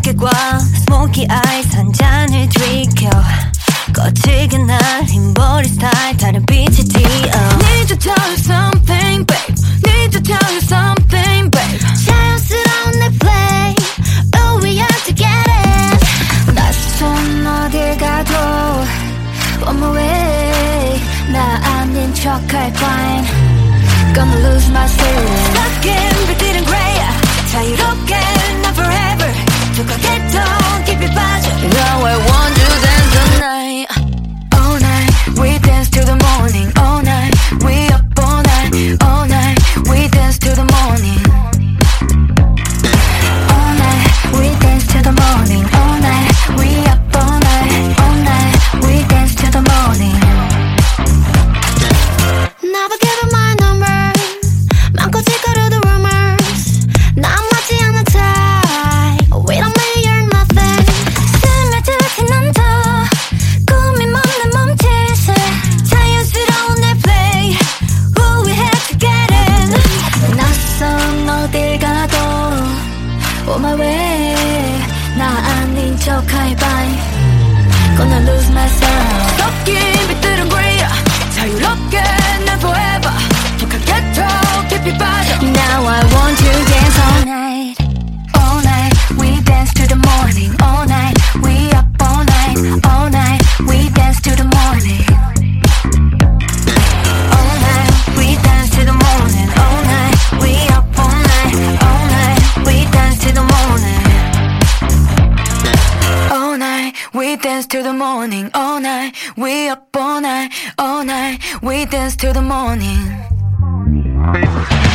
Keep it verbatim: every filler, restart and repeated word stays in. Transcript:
자켓과 스모키 아이스 한 잔을 들이켜 거칠게 날 흰머리 스타일 다른 빛이 띄어 Need to tell you something babe Need to tell you something babe 자연스러운 내 play Oh we are together 낯선 어딜 가도 On my way 나 아닌 척할 바엔 Gonna lose my soul Stuck in 빛들은 grey 자유롭게 not forever 툭하게도 깊이 빠져 Now I want to dance the night All night we dance to the morning All night we up all night All night we dance to the morning All night we dance to the morning All night we up all night All night we dance to the morning Never give up my number 맘껏 짓거려 the rumors 난 맞지 않는 type We don't measure nothing 스며들진 않다 꿈이 먹는 몸짓에 자연스러운 내 play Who we have to get in 낯선 어딜 가도 On my way 나 아닌 척할 바엔 Gonna lose myself 섞인 빛들은 grey 자유롭게 난 forever 툭하게도 깊이 빠져 Now I want to dance all night All night we dance to the morning All night we up all night All night we dance to the morning All night we dance to the morning All night we up all night All night we dance to the morning All night we dance to the morning All night we up all night All night we dance to the morning